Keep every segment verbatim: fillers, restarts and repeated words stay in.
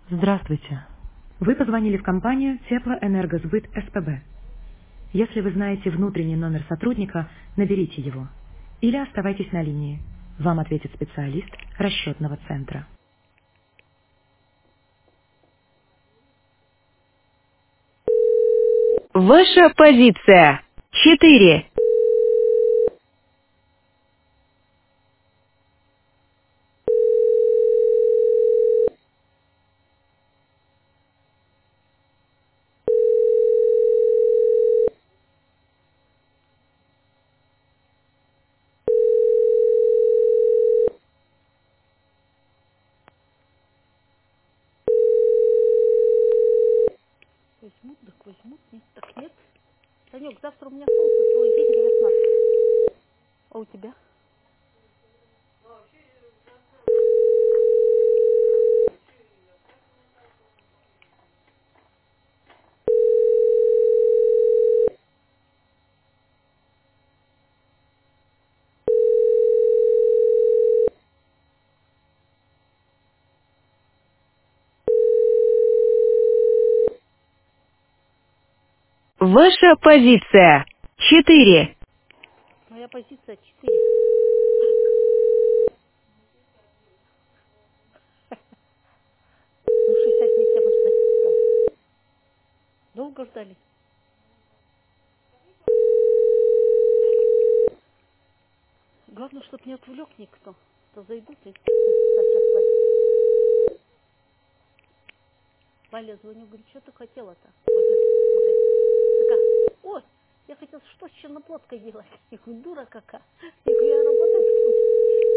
Здравствуйте. Вы позвонили в компанию Теплоэнергосбыт СПБ. Если вы знаете внутренний номер сотрудника, наберите его. Или оставайтесь на линии. Вам ответит специалист расчетного центра. Ваша позиция. Четыре. Возьмут, так возьмут, нет, так нет. Санек, завтра у меня солнце, целый день девятнадцать. А у тебя? Ваша позиция. Четыре. Моя позиция четыре. Ну, шестьдесят дней я бы ждать не стал. Долго ждали? Главное, чтобы не отвлек никто. То зайдут и... Сейчас Валя, Валя, звоню, говорю, что ты хотела-то? Такая, ой, я хотела, что с черноплодкой делать? Я говорю, дура какая. Я говорю, я работаю.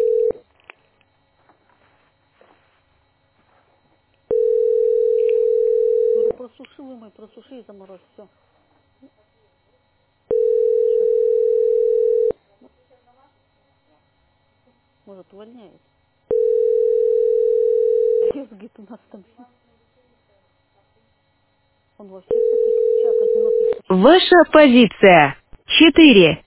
Говорю, просуши вымой, просуши и заморозь. Все. Сейчас, может, увольняет. Я говорит, у нас там все. Он во всех таких чатах не напишет. Ваша позиция. Четыре.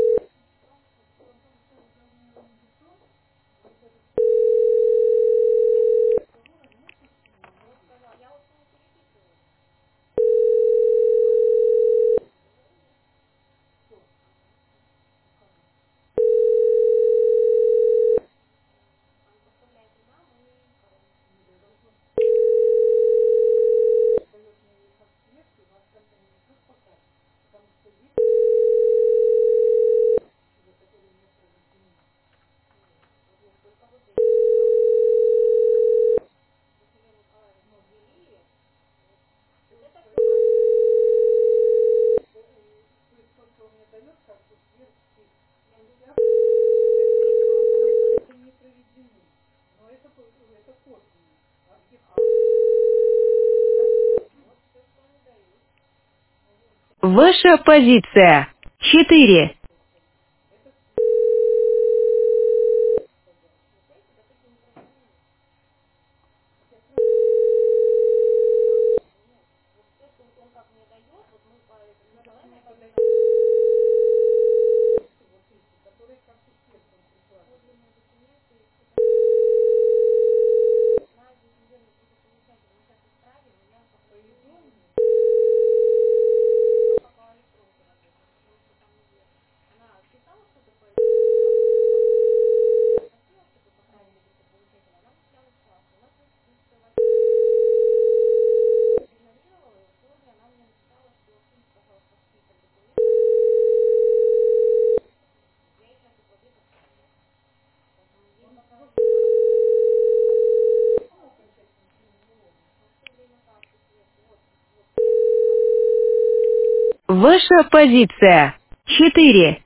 Ваша позиция. Четыре. Ваша позиция. Четыре.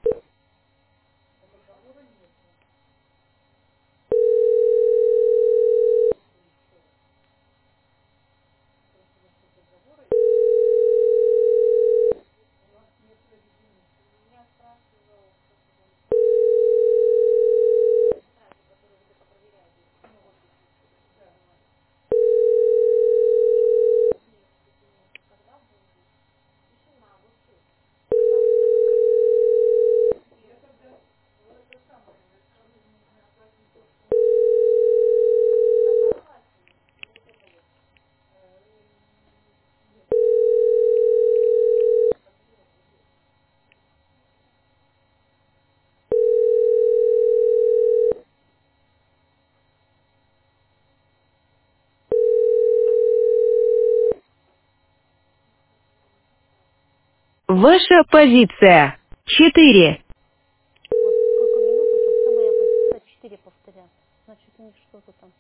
Ваша позиция. четыре. Вот сколько минут уже все моя позиция четыре повторяет. Значит, у них что-то там.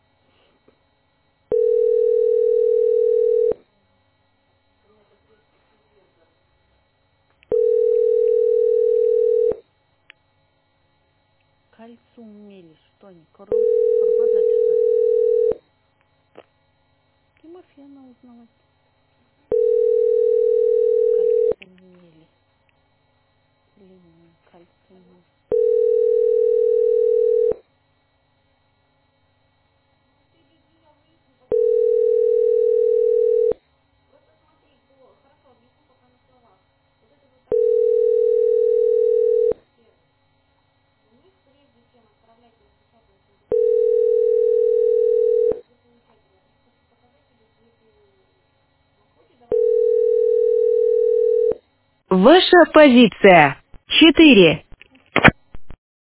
Кальциум мели, что они? Корон, карбонат, что ли? Тимофея узнавать. Кальциум мели. Блин, кальциум мели. Ваша позиция. четыре.